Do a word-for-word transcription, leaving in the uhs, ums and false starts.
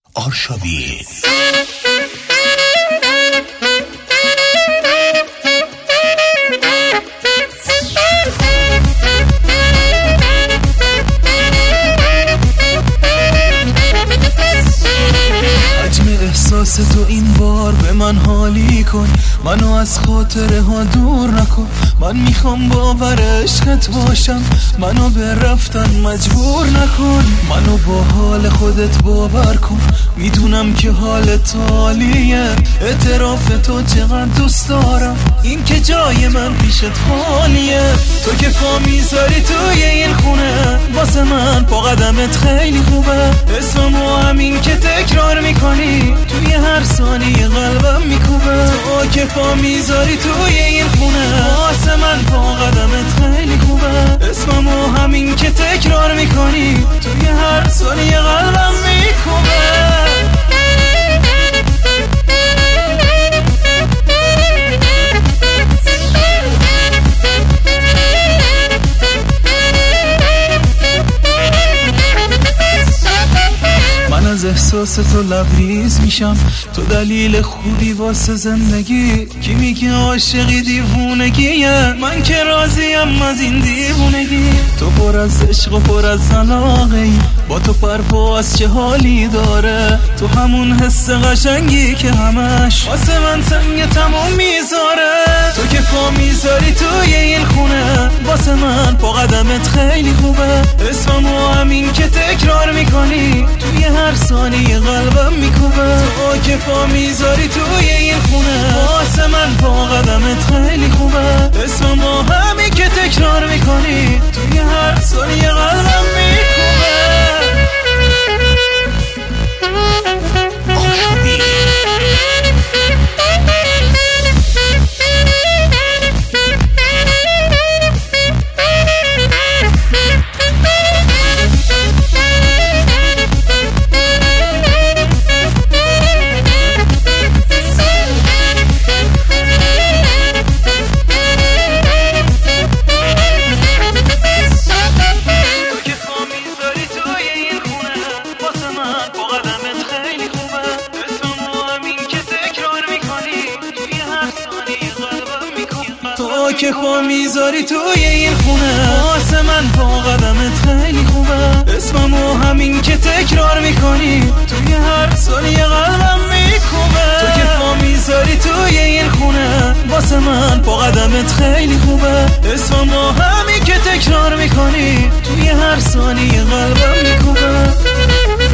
آرشاوین. احساس تو این بار به من حالی کن، منو از خاطره ها دور نکن. من میخوام باور عشقت باشم، منو به رفتن مجبور نکن. منو با حال خودت باور کن، میدونم که حالت عالیه. اعتراف تو چقدر دوست دارم، این که جای من پیشت خالیه. تو که پا میذاری توی این خونه، واسه من پا قدمت خیلی خوبه. اسممو همین که تکرار میکنی، توی هر ثانیه قلبم میکوبه. تو که پا میذاری توی این خونه، واسه من پا قدمت خیلی خوبه. اسممو همین که تکرار میکنی، توی هر ثانیه قلبم میکوبه. از احساس تو لبریز میشم، تو دلیل خوبی واسه زندگی. کی میگه عاشقی دیوونگیه، من که راضیم از این دیوونگی. تو پر از عشق و پر از علاقه‌ای، با تو پرواز چه حالی داره. تو همون حس قشنگی که همش واسه من سنگ تموم میذاره. تو که پا میذاری توی این خونه، واسه من پا قدمت خیلی خوبه. اسممو همین که تکرار میکنی، توی هر ثانیه قلبم میکوبه. تو که پا میذاری توی این خونه، واسه من پا قدمت خیلی خوبه. اسممو همین که تکرار میکنی، توی هر ثانیه قلبم میکوبه. تو که پا میذاری توی این خونه، واسه من پا قدمت خیلی خوبه. اسممو همین که تکرار میکنی، توی هر ثانیه قلبم میکوبه. تو که پا میذاری توی این خونه، واسه من پا قدمت خیلی خوبه. اسممو همین که تکرار میکنی، توی هر ثانیه قلبم میکوبه.